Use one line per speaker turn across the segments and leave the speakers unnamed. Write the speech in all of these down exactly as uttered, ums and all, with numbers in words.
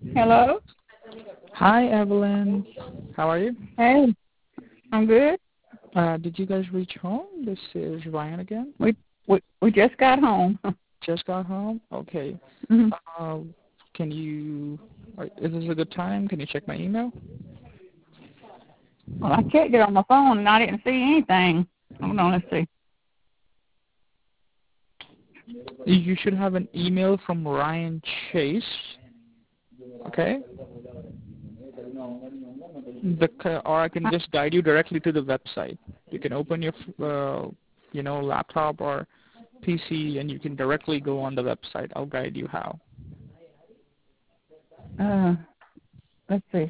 Hello?
Hi, Evelyn. How are you?
Hey, I'm good.
Uh, did you guys reach home? This is Ryan again.
We we we just got home.
Just got home? Okay.
Mhm.
Uh, can you, uh, is this a good time? Can you check my email?
Well, I checked it on my phone and I didn't see anything. Hold on, let's see.
You should have an email from Ryan Chase. Okay? The, or I can just guide you directly to the website. You can open your, uh, you know, laptop or P C and you can directly go on the website. I'll guide you how.
Uh, let's see.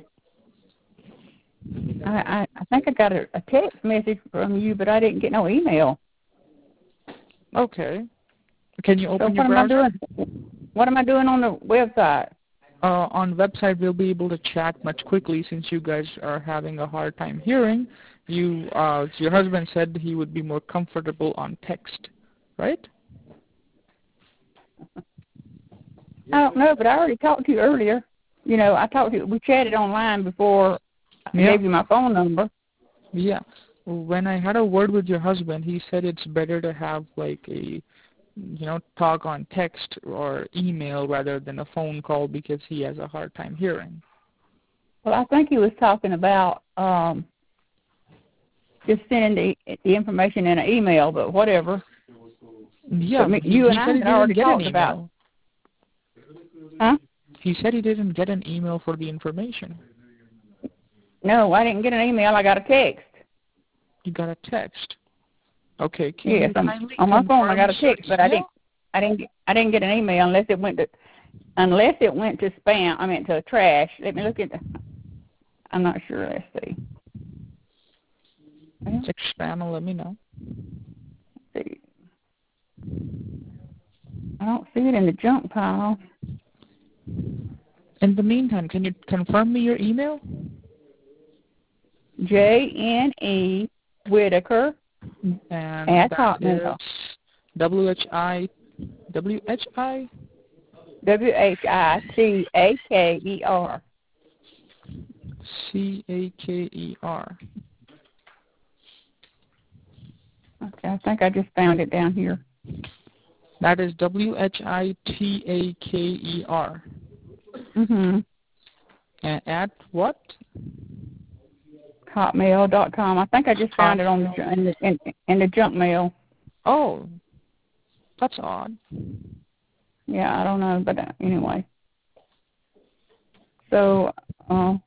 I I, I think I got a, a text message from you, but I didn't get no email.
Okay. Can you
So
open your
what am I
browser?
doing? What am I doing on the website?
Uh, on website, we'll be able to chat much quickly since you guys are having a hard time hearing. You, uh, your husband said he would be more comfortable on text, right?
I don't know, but I already talked to you earlier. You know, I talked to you. We chatted online before I
Yeah.
gave you my phone number.
Yeah. When I had a word with your husband, he said it's better to have like a, you know, talk on text or email rather than a phone call because he has a hard time hearing.
Well, I think he was talking about um, just sending the, the information in an email, but whatever.
Yeah,
But me,
but he,
you and
he
I
said he
had
didn't
already
get an
talked about,
email.
huh?
He said he didn't get an email for the information.
No, I didn't get an email. I got a text.
You got a text. Okay, can
Yes,
you
on,
kindly
on my phone I
confirm
got a
your
text, but I didn't.
email?
I didn't. Get, I didn't get an email unless it went to, unless it went to spam. I mean to trash. Let me look at. The, I'm not sure. Let's see. Well,
Check spam and let me know.
let's see. I don't see it in the junk pile.
In the meantime, can you confirm me your email?
J N E Whitaker
And
at
that is
Hotmail.
W H I W H I
W H I T A K E R.
C A K E R.
Okay, I think I just found it down here.
That is W H I T A K E R.
Mhm.
And at what?
Hotmail dot com. I think I just found it on the
Hotmail.
in the in, in the junk mail.
Oh, that's odd.
Yeah, I don't know, but uh, anyway. So, uh,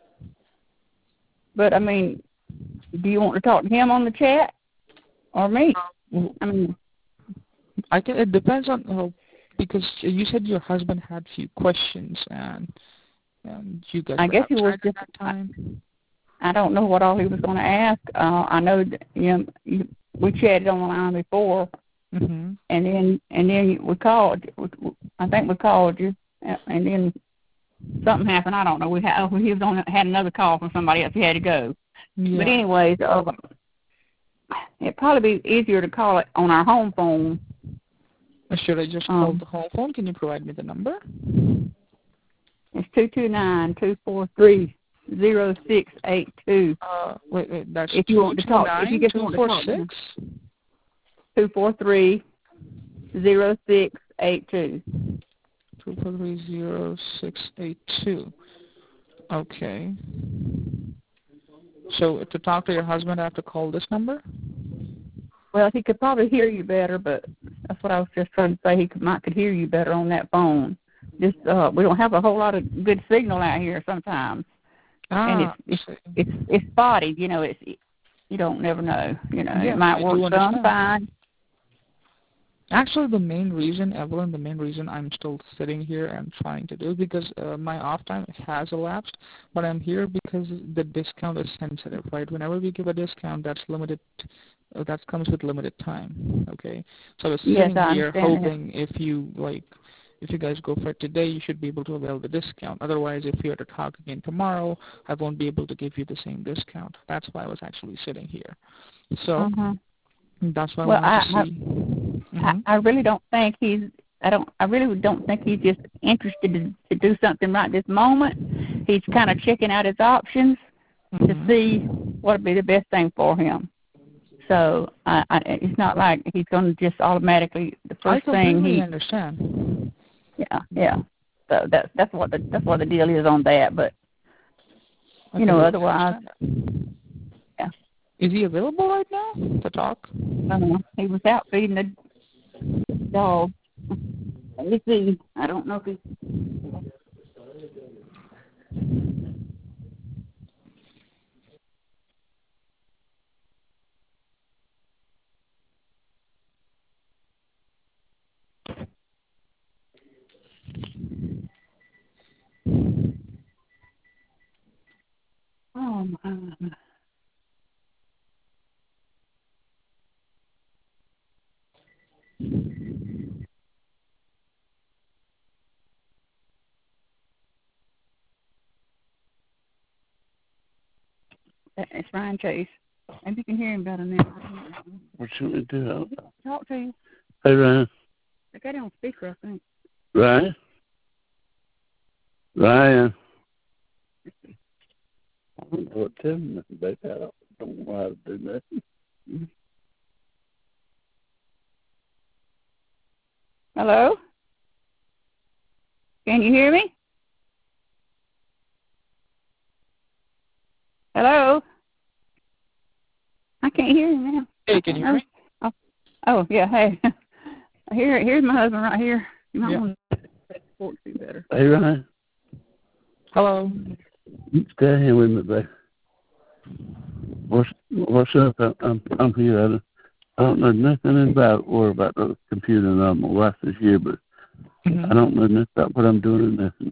but I mean, do you want to talk to him on the chat or me?
Well,
I mean,
I can. It depends on uh, because you said your husband had few questions and and you guys
I
were
guess he was
outside at
just.
that
I,
time.
I don't know what all he was going to ask. Uh, I know that, you know you, we chatted on the line before,
Mhm.
and then and then we called. We, I think we called you, and then something happened. I don't know. We had he was on had another call from somebody else. He had to go. But
Yeah.
anyways, uh, it'd probably be easier to call it on our home phone.
Uh, Should I just call
Um,
the home phone? Can you provide me the number?
it's two two nine two four three zero six eight two.
Uh, wait, wait. That's
If you
two
want to
two
talk, if you
nine
just
two
want to
four
talk to him,
six.
two four three zero six eight two.
Two four three zero six eight two. Okay. So to talk to your husband, I have to call this number.
Well, he could probably hear you better, but that's what I was just trying to say. He could, might could hear you better on that phone. Just uh, we don't have a whole lot of good signal out here sometimes, and it's
Ah,
it's
see.
it's it's spotty. You know, it's you don't never know. You know, it
Yeah,
might
I
work
do
some
understand.
fine.
Actually, the main reason, Evelyn, the main reason I'm still sitting here and trying to do is because uh, my off time has elapsed, but I'm here because the discount is sensitive, right? Whenever we give a discount, that's limited, uh, that comes with limited time, okay? So I was
Yes,
sitting
I
here
understand that.
hoping if you, like, if you guys go for it today, you should be able to avail the discount. Otherwise, if we are to talk again tomorrow, I won't be able to give you the same discount. That's why I was actually sitting here. So
Uh huh.
that's why I
Well,
wanted to
I,
see.
I
Mm-hmm.
I really don't think he's I don't. I really don't think he's just interested to, to do something right this moment. He's kind of checking out his options
mm-hmm.
to see what would be the best thing for him. So I, I, it's not like he's going to just automatically the first
I
thing
completely
he.
understand.
Yeah, yeah. So that's that's what the that's what the deal is on that. But
I
you know, otherwise, yeah.
Is he available right now to talk?
Uh, he was out feeding the dog. Let me see. I don't know if he. Oh my. It's Ryan Chase. Maybe you can hear him better now.
What should we do?
Talk to you.
Hey, Ryan.
I got it on speaker, I think.
Ryan? Ryan? I don't know what to tell him nothing about that. I don't know how to do nothing.
Hello? Can you hear me? Hello? I can't hear you now.
Hey, can you hear me?
Oh, oh yeah, hey. Here, here's my husband right here. You might
yeah.
want to support you better.
Hey, Ryan.
Hello.
Stay here with me, babe. What's, what's up? I'm, I'm here. I don't, I don't know nothing about or about the computer. And my wife is here, but
mm-hmm.
I don't know nothing about what I'm doing or nothing.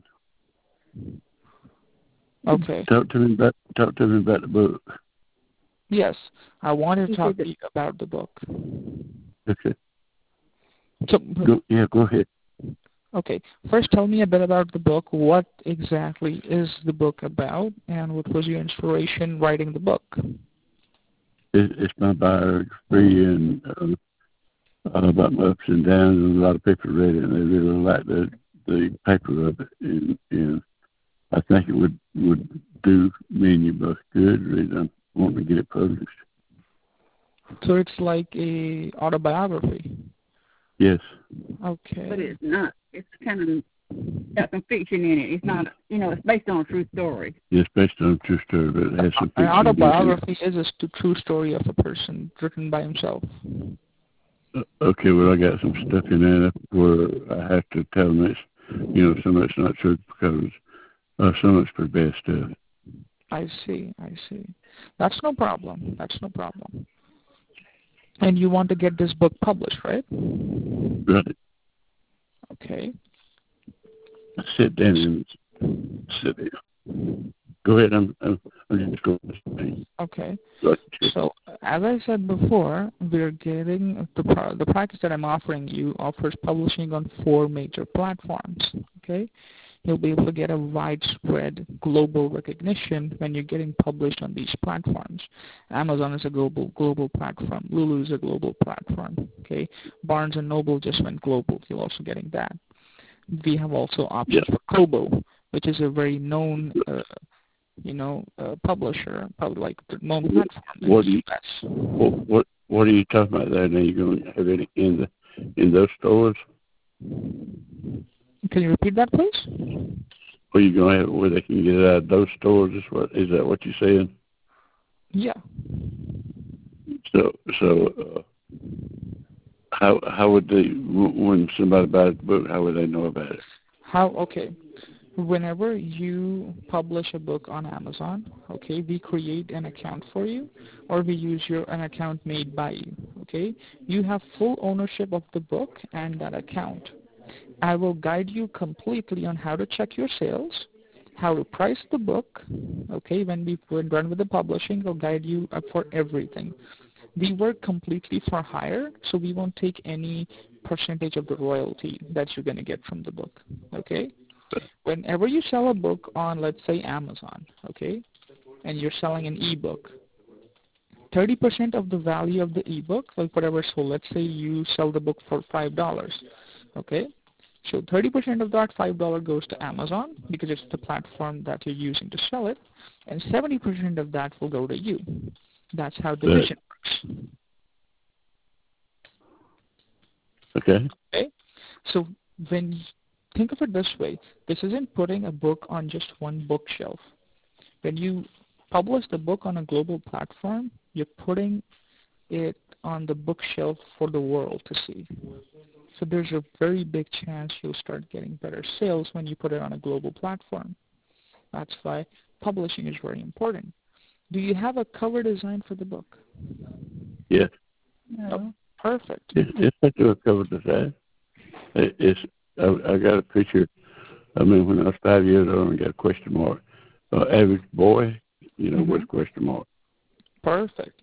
Okay.
Talk to me about talk to me about the book.
Yes, I want to talk to you about the book.
Okay.
So,
go, yeah, go ahead.
Okay. First, tell me a bit about the book. What exactly is the book about, and what was your inspiration writing the book?
It, it's my biography and uh, about my ups and downs, and a lot of people read it, and they really like the the paper of it, and, and I think it would would do me and you both good. Reason I want to get it published.
So it's like a autobiography.
Yes.
Okay.
But it's not. It's kind of got some fiction in it. It's not. You know, it's based on a true story.
It's based on a true story, but it has some fiction.
An autobiography is a st- true story of a person written by himself.
Uh, okay, well, I got some stuff in there where I have to tell them it's, you know, some of it's not true because uh, some of it's pretty bad stuff.
I see, I see. That's no problem. That's no problem. And you want to get this book published, right?
Right.
Okay.
Sit down and sit there. Go ahead. I'm, I'm, I'm just going.
Okay. So, as I said before, we're getting the the package that I'm offering you offers publishing on four major platforms. Okay. You'll be able to get a widespread global recognition when you're getting published on these platforms. Amazon is a global global platform. Lulu is a global platform. Okay. Barnes and Noble just went global. You're also getting that. We have also options
yeah.
for Kobo, which is a very known, uh, you know, uh, publisher, probably like the known platform in
what
the
you,
U S.
What, what What are you talking about there? Now you're going to have it in the in those stores?
Can you repeat that, please?
Or you going to have it where they can get it out of those stores? Is what is that what you're saying?
Yeah.
So so uh, how how would they when somebody buys the book? How would they know about it?
How? Okay. Whenever you publish a book on Amazon, okay, we create an account for you, or we use your an account made by you. Okay, you have full ownership of the book and that account. I will guide you completely on how to check your sales, how to price the book. Okay, when we when run with the publishing, we'll guide you for everything. We work completely for hire, so we won't take any percentage of the royalty that you're going to get from the book. Okay. Whenever you sell a book on, let's say, Amazon, okay, and you're selling an ebook, thirty percent of the value of the ebook, like whatever sold, let's say you sell the book for five dollars, okay, So thirty percent of that five dollars goes to Amazon because it's the platform that you're using to sell it, and seventy percent of that will go to you. That's how division works.
Okay.
Okay? So when you think of it this way, this isn't putting a book on just one bookshelf. When you publish the book on a global platform, you're putting it on the bookshelf for the world to see. So there's a very big chance you'll start getting better sales when you put it on a global platform. That's why publishing is very important. Do you have a cover design for the book?
Yes.
No.
Oh, perfect.
It's, it's not to a cover design. It, it's I, I got a picture. I mean, when I was five years old, I got a question mark. Uh, average boy, you know,
Mm-hmm.
with a question mark.
Perfect.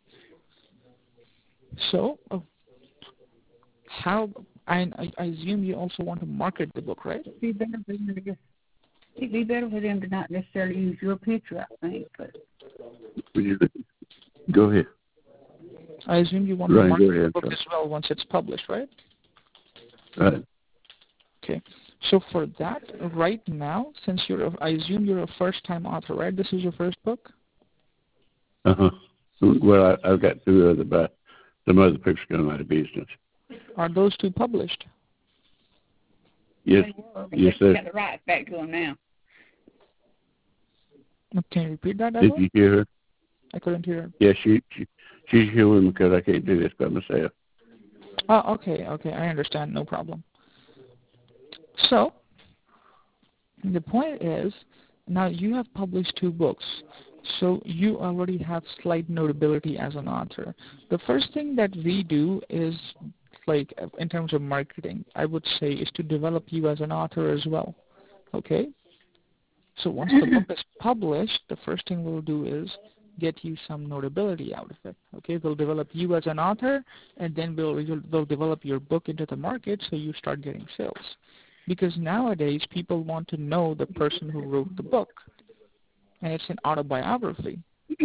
So, uh, how? I, I assume you also want to market the book, right?
It'd be better for them to just. It'd be better for them to not necessarily use your picture, I think. But
Would you go ahead?
I assume you want
Right,
to market
go ahead,
the book
sir.
as well once it's published, right?
Right.
Okay. So for that, right now, since you're, a, I assume you're a first-time author, right? This is your first book?
Uh huh. Well, I, I've got two other, but some other people going out of business.
Are those two published?
Yes.
they were, but
Yes,
they
sir.
got the rights back to them now.
Can you repeat that,
Did
Evelyn?
you hear her?
I couldn't hear.
Yeah, she, she she's here with me because I can't do this by myself.
Oh, okay, okay. I understand. No problem. So, the point is, now you have published two books, so you already have slight notability as an author. The first thing that we do is, like, in terms of marketing, I would say, is to develop you as an author as well. Okay? So once the book is published, the first thing we'll do is get you some notability out of it. Okay? We'll develop you as an author, and then we'll, we'll develop your book into the market so you start getting sales. Because nowadays, people want to know the person who wrote the book, and it's an autobiography.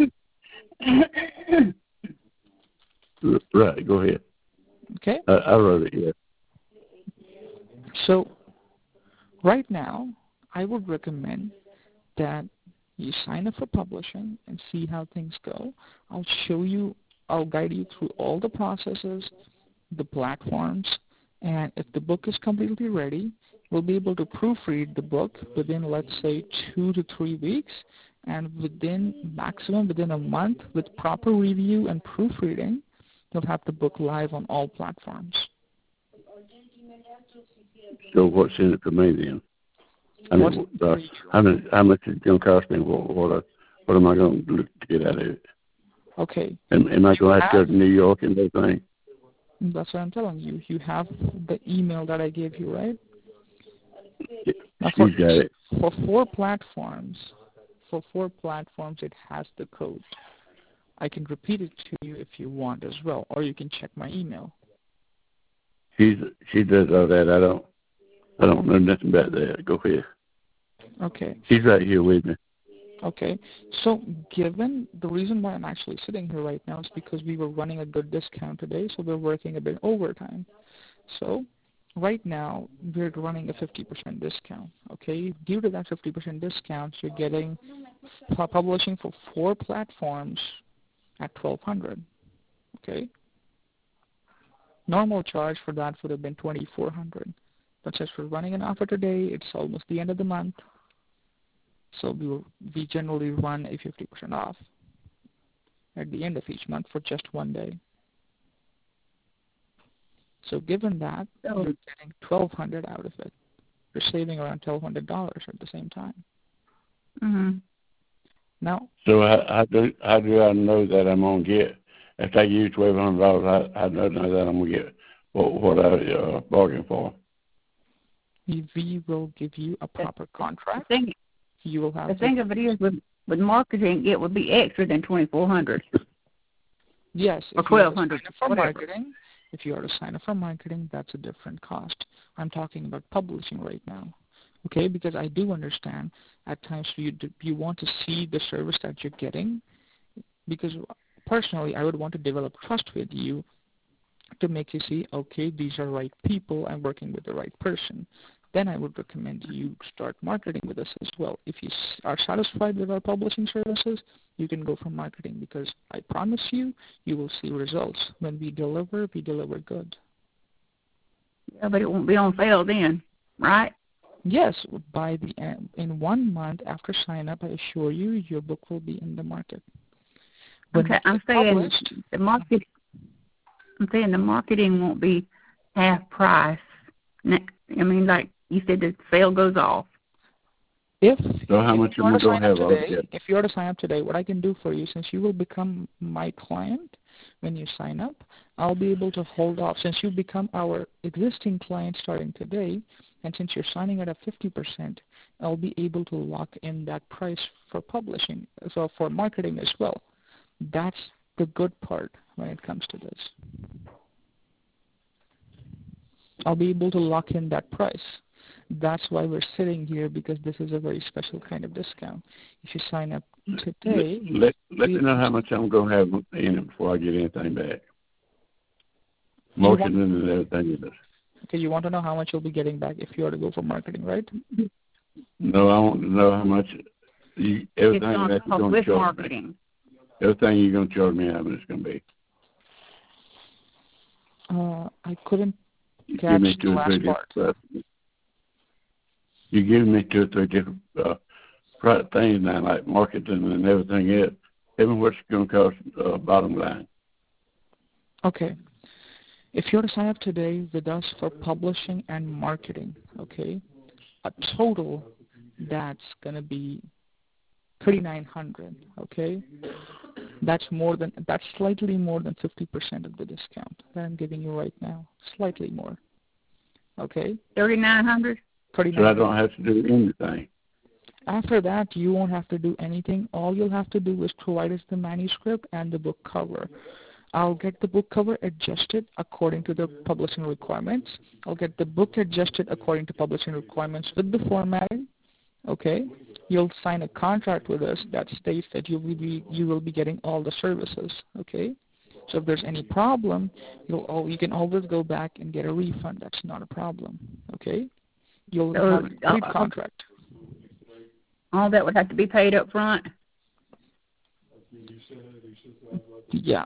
Right, go ahead.
Okay?
I, I wrote it, yeah.
So, right now, I would recommend that you sign up for publishing and see how things go. I'll show you, I'll guide you through all the processes, the platforms, and if the book is completely ready, we'll be able to proofread the book within, let's say, two to three weeks, and within maximum within a month, with proper review and proofreading, you'll have the book live on all platforms.
So what's in it for me then? I mean, uh, how much how much is it going to cost me? What what, uh, what am I going to look to get out of it?
Okay.
Am, am I going to have to go to New York and everything?
That's what I'm telling you. You have the email that I gave you, right? Now for,
She's got it.
for four platforms, for four platforms, it has the code. I can repeat it to you if you want as well, or you can check my email.
She's she does all that. I don't I don't know nothing about that. Go ahead.
Okay.
She's right here with me.
Okay. So given the reason why I'm actually sitting here right now is because we were running a good discount today, so we're working a bit overtime. So right now we're running a fifty percent discount. Okay. Due to that fifty percent discount, you're getting publishing for four platforms at twelve hundred. Okay. Normal charge for that would have been twenty-four hundred. But since we're running an offer today, it's almost the end of the month. So we will, we generally run a fifty percent off at the end of each month for just one day. So given that,
So,
you're getting twelve hundred out of it. You're saving around twelve hundred dollars at the same time.
mm-hmm.
Now,
So how, how do how do I know that I'm gonna get if I use twelve hundred dollars? How, how do I know that I'm gonna get what what I uh, bargained for?
we will give you a proper contract.
The thing,
You will have
the
to,
thing of it is, with, with marketing, it would be extra than twenty-four hundred
yes,
or
if you are
twelve
to
hundred,
sign up for
whatever.
marketing, if you are to sign up for marketing, that's a different cost. I'm talking about publishing right now. Okay, because I do understand at times you do, you want to see the service that you're getting, because personally I would want to develop trust with you to make you see, okay, these are right people, I'm working with the right person. then I would recommend you start marketing with us as well. If you are satisfied with our publishing services, you can go for marketing, because I promise you, you will see results. When we deliver, we deliver good.
Yeah, but it won't be on sale then, right?
Yes, by the end, in one month after sign up, I assure you, your book will be in the market. When
okay, I'm saying the market. I'm saying the marketing won't be half price. I mean, like you said, the sale goes off.
If,
so how
if
much
you
am I
want to
going
sign
to
up
have
today,
altogether?
if you were to sign up today, what I can do for you, since you will become my client when you sign up, I'll be able to hold off. Since you become our existing client starting today, and since you're signing at a fifty percent, I'll be able to lock in that price for publishing, so for marketing as well. That's the good part when it comes to this. I'll be able to lock in that price. That's why we're sitting here, because this is a very special kind of discount. If you sign up today,
let let me know how much I'm going to have in it before I get anything back. Marketing and everything it is.
Okay, you want to know how much you'll be getting back if you were to go for marketing, right?
No, I want to know how much you, everything
it's
that you're going to
with
charge
marketing.
me. Everything you're going to charge me, how much it's going to be.
Uh, I couldn't
You
catch
give me
the
two or
last
three
part.
different stuff. You give me two or three different uh, product things now, like marketing and everything else. Tell me what's going to cost uh, bottom line.
Okay. If you're to sign up today with us for publishing and marketing, okay, a total that's going to be thirty-nine hundred dollars, okay? That's more than, that's slightly more than fifty percent of the discount that I'm giving you right now. Slightly more, okay?
thirty-nine hundred
dollars.
So I don't have to do anything.
After that, you won't have to do anything. All you'll have to do is provide us the manuscript and the book cover. I'll get the book cover adjusted according to the publishing requirements. I'll get the book adjusted according to publishing requirements with the formatting. Okay, you'll sign a contract with us that states that you will be you will be getting all the services. Okay, so if there's any problem, you'll you can always go back and get a refund. That's not a problem. Okay, you'll
so,
have a complete
uh,
contract.
All that would have to be paid up front.
Yeah.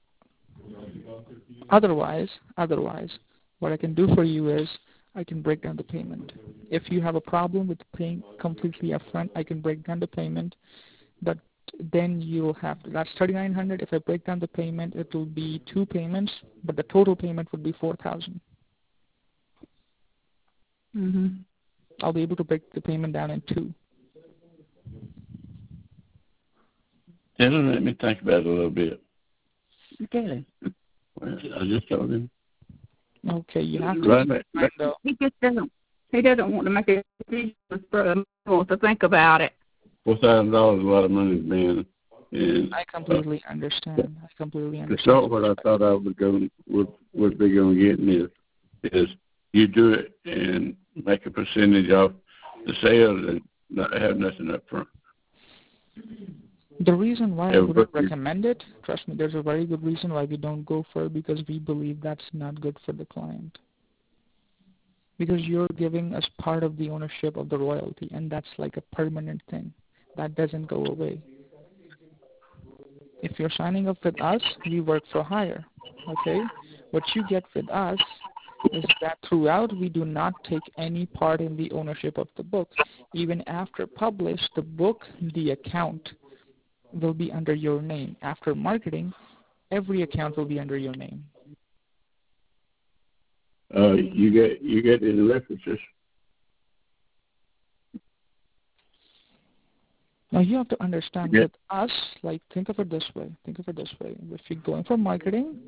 Otherwise, otherwise, what I can do for you is I can break down the payment. If you have a problem with paying completely upfront, I can break down the payment. But then you'll have to, that's thirty-nine hundred dollars. If I break down the payment, it will be two payments, but the total payment would be four thousand dollars.
Mm-hmm.
I'll be able to break the payment down in two.
Tell him, let me think about it a little bit.
Okay.
Well, I just told him.
Okay, you have to.
Right, right.
Though.
He just doesn't. He doesn't want to make a decision. He wants to think about it.
Four thousand dollars is a lot of money, man. And
I completely uh, understand. I completely understand.
To start, what I thought I would go would would be going to get is is you do it and make a percentage off the sales and not have nothing up front.
The reason why
Yeah,
I wouldn't
but-
recommend it, trust me, there's a very good reason why we don't go for it, because we believe that's not good for the client. Because you're giving us part of the ownership of the royalty, and that's like a permanent thing. That doesn't go away. If you're signing up with us, we work for hire, okay? What you get with us is that throughout we do not take any part in the ownership of the book. Even after published, the book, the account, will be under your name. After marketing, every account will be under your name.
Uh, you get you get in the references.
Now you have to understand
Yeah.
with us, like think of it this way. Think of it this way. If you're going for marketing,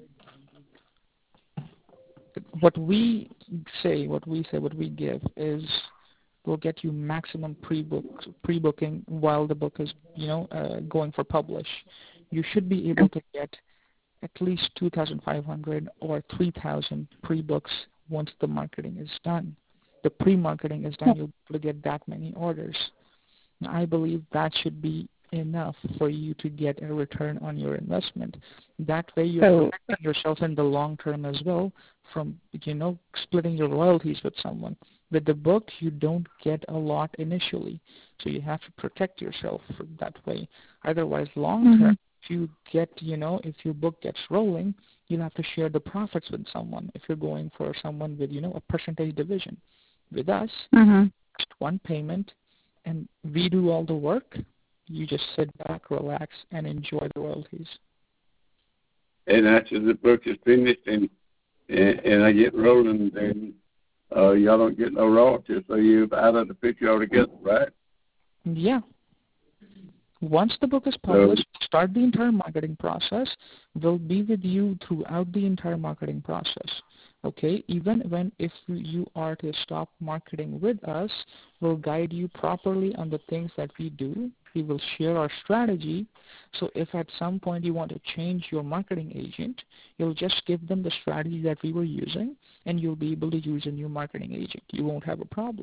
what we say, what we say, what we give is we'll get you maximum pre-book, pre-booking while the book is, you know, uh, going for publish. You should be able to get at least two thousand five hundred or three thousand pre-books once the marketing is done. The pre-marketing is done, you'll be able to get that many orders. Now, I believe that should be enough for you to get a return on your investment. That way you're
So,
protecting yourself in the long term as well from, you know, splitting your royalties with someone. With the book, you don't get a lot initially, so you have to protect yourself that way. Otherwise, long term,
Mhm.
if you get, you know, if your book gets rolling, you'll have to share the profits with someone. If you're going for someone with, you know, a percentage division, with us,
Mhm.
just one payment, and we do all the work. You just sit back, relax, and enjoy the royalties.
And after the book is finished and and, and I get rolling, then uh, y'all don't get no royalties, so you're out of the picture altogether, right?
Yeah. Once the book is
So,
published, start the entire marketing process. We'll be with you throughout the entire marketing process. Okay? Even when if you are to stop marketing with us, we'll guide you properly on the things that we do. We will share our strategy. So if at some point you want to change your marketing agent, you'll just give them the strategy that we were using, and you'll be able to use a new marketing agent. You won't have a problem.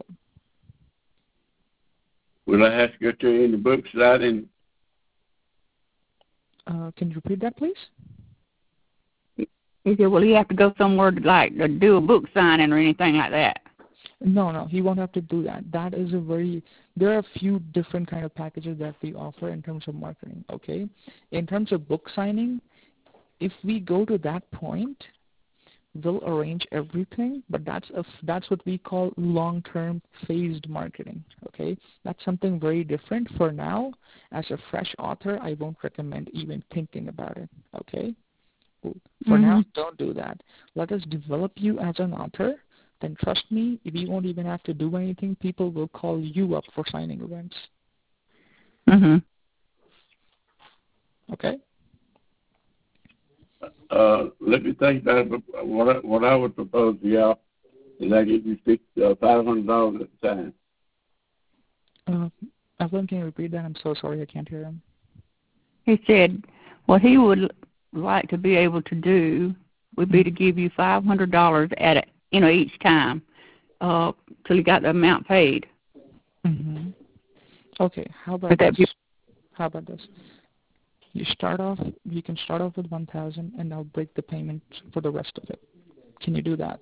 will I have to go to any book signing?
Uh, can you repeat that, please?
He said, "Well, you have to go somewhere to like to do a book signing or anything like that."
No, no, he won't have to do that. That is a very, there are a few different kind of packages that we offer in terms of marketing, okay? In terms of book signing, if we go to that point, we'll arrange everything, but that's a, that's what we call long-term phased marketing, okay? That's something very different. For now, as a fresh author, I won't recommend even thinking about it, okay? For
Mhm.
now, don't do that. Let us develop you as an author. Then trust me, we won't even have to do anything. People will call you up for signing events.
Mhm.
Okay?
Uh, let me think about it. What I, what I would propose to y'all is I give you six, uh, five hundred dollars at the time.
Uh, Evelyn, can you repeat that? I'm so sorry, I can't hear him.
He said, "What he would like to be able to do would be to give you five hundred dollars at a, you know each time, uh, till he got the amount paid."
Mm-hmm. Okay, how about
Would that
this?
be?
How about this? You start off, you can start off with one thousand, and I'll break the payment for the rest of it. Can you do that?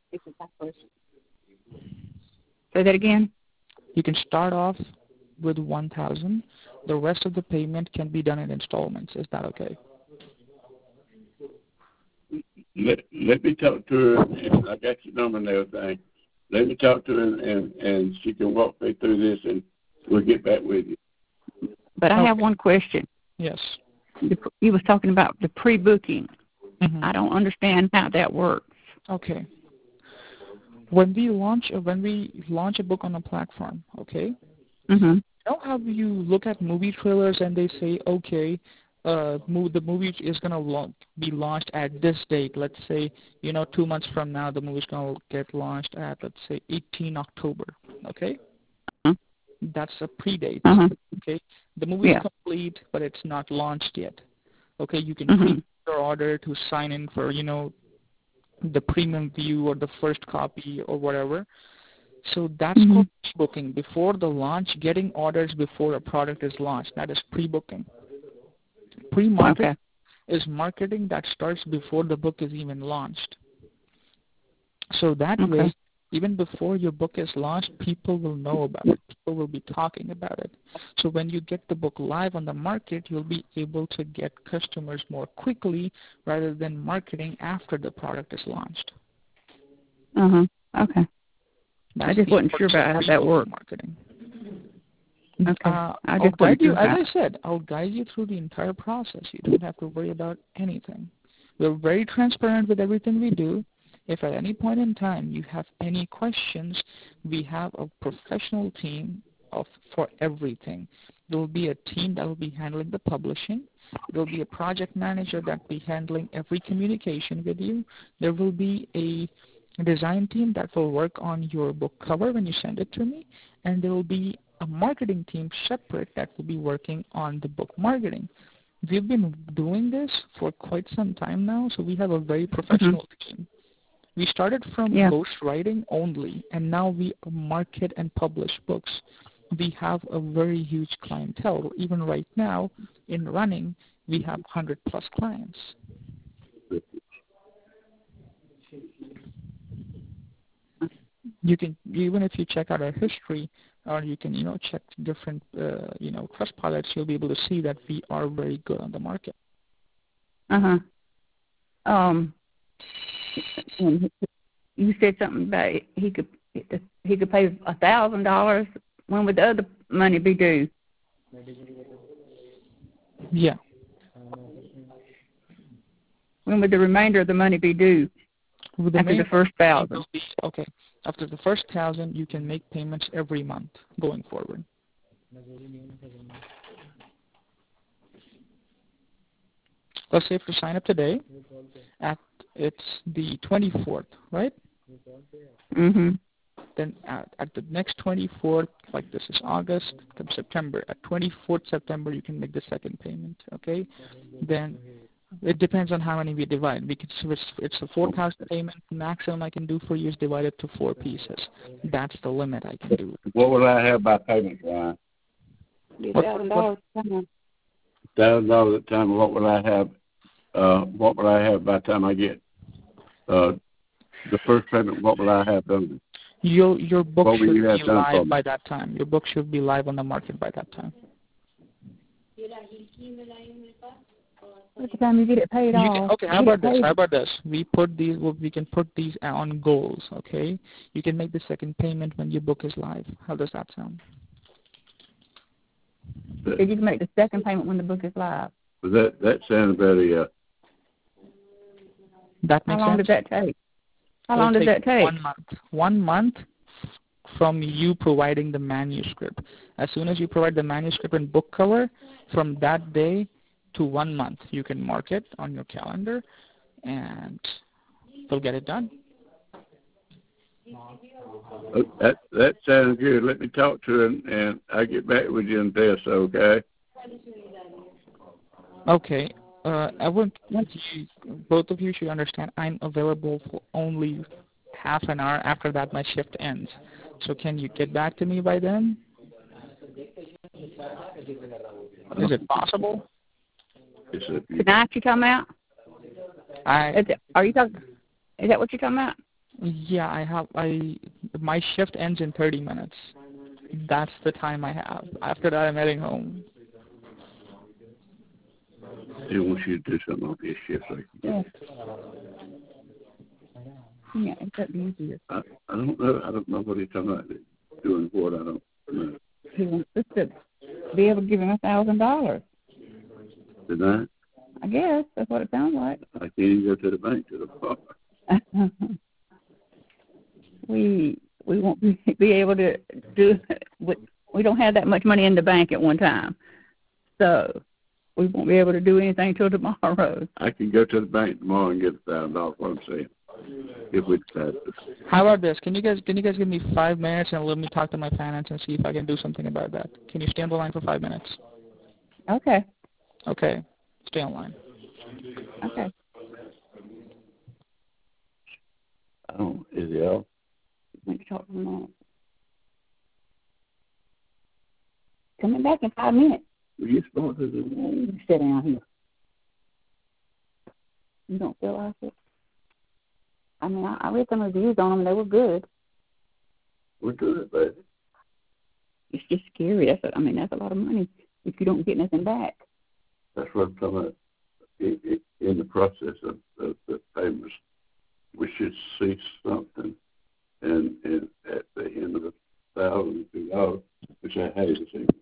Say that again.
You can start off with one thousand. The rest of the payment can be done in installments. Is that okay?
Let, let me talk to her, and I got your number and everything. Let me talk to her, and, and, and she can walk me through this, and we'll get back with you.
But I
Okay.
have one question.
Yes.
You was talking about the pre-booking.
Mm-hmm.
I don't understand how that works.
Okay. When we launch a, when we launch a book on a platform, okay,
Mhm.
you know how you look at movie trailers and they say, okay, uh, move, the movie is going to la- be launched at this date. Let's say, you know, two months from now, the movie's going to get launched at, let's say, eighteenth October, okay?
Uh
That's a pre-date,
huh.
okay? The movie's
Yeah.
complete, but it's not launched yet, okay? You can pre
Mhm.
your order to sign in for, you know, the premium view or the first copy or whatever. So that's called
Mhm.
pre-booking. Before the launch, getting orders before a product is launched. That is pre-booking. Pre-market
Okay.
is marketing that starts before the book is even launched. So that
Okay.
way, even before your book is launched, people will know about it. People will be talking about it. So when you get the book live on the market, you'll be able to get customers more quickly rather than marketing after the product is launched.
Uh huh. Okay. I
That's
just
the
wasn't sure
importance of
about how that
pre-booking
worked.
marketing.
Okay.
Uh,
I
I'll
just wasn't
guide you,
sure
as
how.
I said, I'll guide you through the entire process. You don't have to worry about anything. We're very transparent with everything we do. If at any point in time you have any questions, we have a professional team of for everything. There will be a team that will be handling the publishing. There will be a project manager that will be handling every communication with you. There will be a design team that will work on your book cover when you send it to me, and there will be a marketing team separate that will be working on the book marketing. We've been doing this for quite some time now, so we have a very
Mhm.
professional team. We started from
Yeah.
ghostwriting only, and now we market and publish books. We have a very huge clientele. Even right now, in running, we have one hundred plus clients. You can, even if you check out our history, or you can, you know, check different, uh, you know, trust pilots, you'll be able to see that we are very good on the market.
Uh-huh. Um, and you said something about he could he could pay a thousand dollars. When would the other money be due?
Yeah.
When would the remainder of the money be due?
With the
after the first thousand.
Be, okay. After the first thousand, you can make payments every month going forward. Let's say if you sign up today, at it's the twenty-fourth, right?
Mhm.
Then at, at the next twenty-fourth, like this is August, September. At twenty-fourth September, you can make the second payment. Okay. Then it depends on how many we divide. We could, it's, it's a four thousand payment. Maximum I can do for you is divided to four pieces. That's the limit I can do.
What will I have by payment, Ryan?
Thousand dollars.
Thousand dollars at a time. What will I have? Uh, what will I have by the time I get uh, the first payment? What will I have done?
Your your book
what
should
you
be live by that time. Your book should be live on the market by that time.
At the time you get it paid
you
off.
Can, okay, how about this? How about this? We put these. Well, we can put these on goals. Okay, you can make the second payment when your book is live. How does that sound?
So you can make the second payment when the book is live.
That that sounds very. Uh,
that makes
How long
sense?
does that take? How
It'll
long does
take
that take?
One month. One month from you providing the manuscript. As soon as you provide the manuscript and book cover, from that day to one month, you can mark it on your calendar, and we'll get it done.
Oh, that that sounds good. Let me talk to her, and, and I'll get back with you on this, okay?
Okay. Uh, I want you, both of you should understand I'm available for only half an hour. After that, my shift ends. So can you get back to me by then? Is it possible?
Tonight you talking about?
I,
is it, are you talking? Is that what you're talking about?
Yeah, I have. I my shift ends in thirty minutes. That's the time I have. After that, I'm heading home.
He wants you to do something on his shift, like
yeah. Yeah, it's up to you.
I, I don't know. I don't know what he's talking about. Doing what? I don't know.
He wants us to be able to give him a thousand dollars.
Tonight?
I guess that's what it sounds like.
I can't even go to the bank to the bar.
we we won't be, be able to do. We, we don't have that much money in the bank at one time, so we won't be able to do anything till tomorrow.
I can go to the bank tomorrow and get a thousand dollars. What I'm saying, if we decide to.
How about this? Can you guys can you guys give me five minutes and let me talk to my finance and see if I can do something about that? Can you stay on the line for five minutes?
Okay.
Okay. Stay on line.
Okay.
Oh, is he out?
Let me talk to him. Coming back in five minutes.
Well, you're supposed to do
sit down here. You don't feel like it? I mean, I, I read some reviews on them. They were good.
We're good, but
it's just scary. That's a, I mean, that's a lot of money if you don't get nothing back.
That's what I'm talking about. In, in the process of, of the payments, we should see something, and, and at the end of the thousand two dollars, we say, hey, this ain't.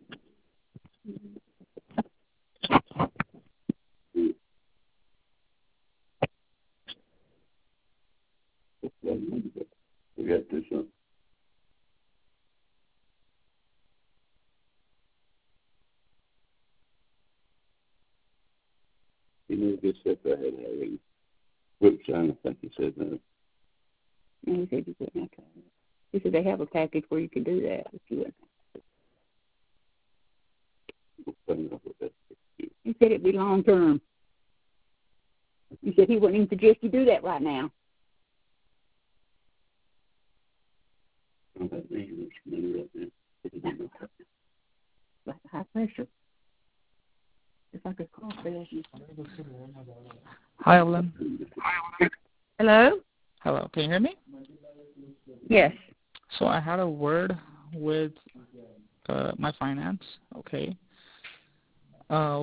We got to do something. He needs to get set ahead of having whip sign. I think he said that.
And he said you couldn't have to. He said they have a package where you can do that, but you wouldn't. He said it'd be long term. He said he wouldn't even suggest you do that right now.
That means money right now.
Like high pressure. It's like a cough.
Hi, Evelyn.
Hello?
Hello. Can you hear me?
Yes.
So I had a word with uh, my finance. Okay. Uh,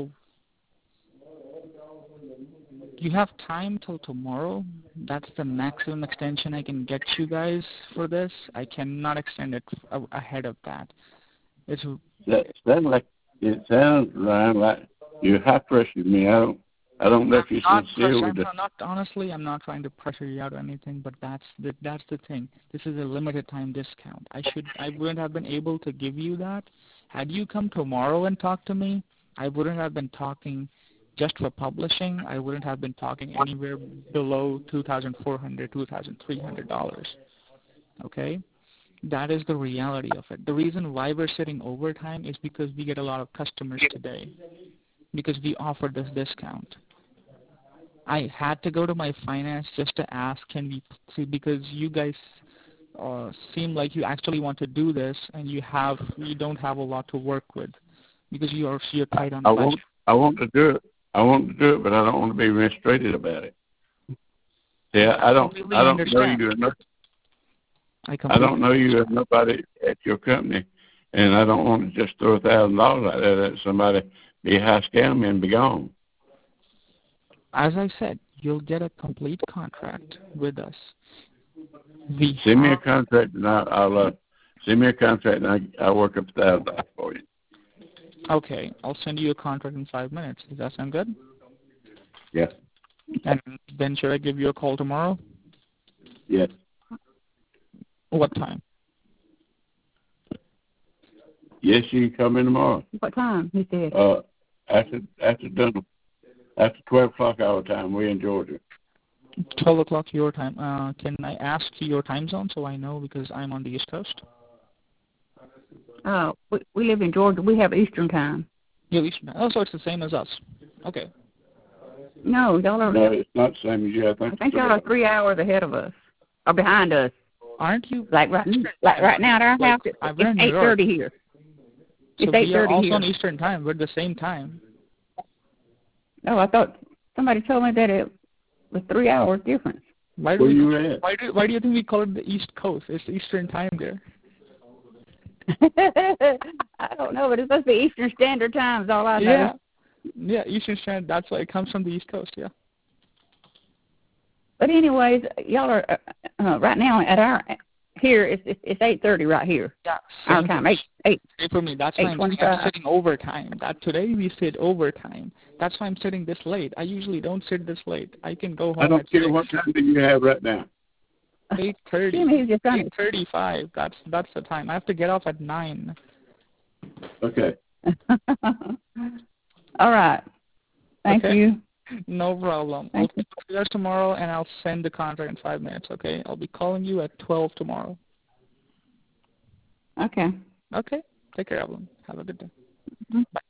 you have time till tomorrow. That's the maximum extension I can get you guys for this. I cannot extend it a- ahead of that. It's
That sounds like it sounds, Ryan, like you high pressured me. I don't I don't know if you're
not
sincere
pressure,
with
I'm
the
not, not honestly. I'm not trying to pressure you out or anything, but that's the that's the thing. This is a limited time discount. I should I wouldn't have been able to give you that. Had you come tomorrow and talked to me, I wouldn't have been talking just for publishing. I wouldn't have been talking anywhere below two thousand four hundred, two thousand three hundred dollars. Okay. That is the reality of it. The reason why we're sitting overtime is because we get a lot of customers today because we offer this discount. I had to go to my finance just to ask, can we see, because you guys uh, seem like you actually want to do this and you have, you don't have a lot to work with because you are, you're tight on
I
budget.
want I want to do it. I want to do it, but I don't want to be mistreated about it. Yeah, I don't
completely
I don't know
understand.
you enough.
I
I
completely
don't know you as
understand.
nobody at your company, and I don't want to just throw a thousand dollars out there that somebody be high scam and be gone.
As I said, you'll get a complete contract with us. We
Send me a
have,
contract, and I, I'll uh, send me a contract, and I I'll work up a thousand dollars for you.
okay, I'll send you a contract in five minutes. Does that sound good?
Yeah.
And then should I give you a call tomorrow?
Yes.
What time?
Yes, you can come in tomorrow.
What time? He said.
Uh, after after dinner, after twelve o'clock our time. We're in Georgia.
twelve o'clock your time. Uh, can I ask your time zone so I know because I'm on the East Coast?
Uh, we, we live in Georgia. We have Eastern time.
Yeah, Eastern. Oh, so it's the same as us. Okay.
No, y'all are.
No, it's not the same as you. I think.
I think y'all are three hours ahead of us, or behind us.
Aren't you?
Like right, like right now at our
like,
house, it's,
I've been in
it's
New
eight
York.
thirty here. It's
So
eight
we are
thirty
also
here.
on Eastern time. We're the same time.
Oh, I thought somebody told me that it was three hours difference.
Why do
Where
we?
you at?
Why do Why do you think we call it the East Coast? It's Eastern time there.
I don't know, but it's supposed to be Eastern Standard Time is all I know.
Yeah. Yeah, Eastern Standard. That's why it comes from the East Coast. Yeah.
But anyways, y'all are uh, uh, right now at our here. It's it's, it's eight thirty right here.
Yeah.
Our
Same
time
for-
eight eight.
Same for me. That's why I'm, saying I'm sitting overtime. That today we sit overtime. That's why I'm sitting this late. I usually don't sit this late. I can go home
I don't
at
care
six.
what time do you have right now.
Eight thirty.
Jimmy, he's just trying
Eight thirty-five. That's that's the time. I have to get off at nine.
Okay.
All right. Thank
Okay.
you.
No problem.
Thank
I'll talk to you guys tomorrow, and I'll send the contract in five minutes. Okay. I'll be calling you at twelve tomorrow.
Okay.
Okay. Take care, Evelyn. Have a good day.
Mm-hmm.
Bye.